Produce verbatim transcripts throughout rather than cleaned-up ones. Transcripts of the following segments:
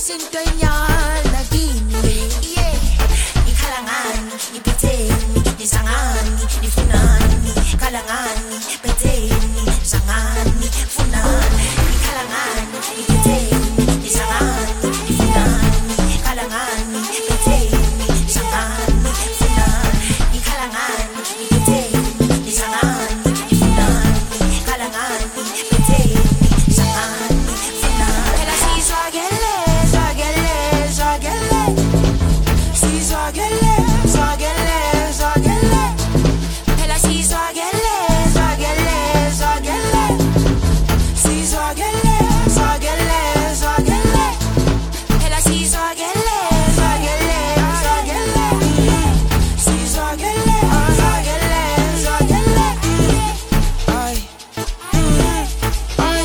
sintonyana kini, yeah. Ikhalangani, ipetheni, isangani, ifunani, khalangani, petheni, sangani, funani, ikhalangani, ipetheni, isangani, ifunani, khalangani, petheni, sangani, funani, ikhalangani, ipetheni, isangani, ifunani, khalangani, petheni, sangani, funani. Ela si swagele, swagele, swagele. Si swagele, swagele, swagele. Ela si swagele, swagele, swagele. Si swagele, swagele, swagele. Ela si swagele, swagele, swagele. Si swagele, swagele, swagele. Ay, ay,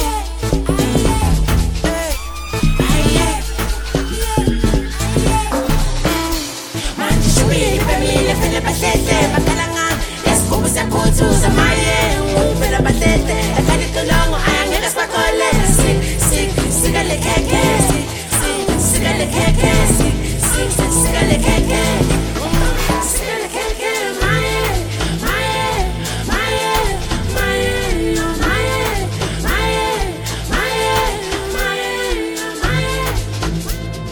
manje shubile family fela bahlete bakalanga lesigubhu siyakhuthuza maye uvela bahlete ekhali tolongo ayangeke sibakole sik sik sikale keke sik sik sikale keke sik sik sikale keke sikale keke maye maye maye maye maye maye maye maye maye.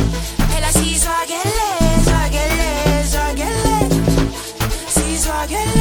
Swagele,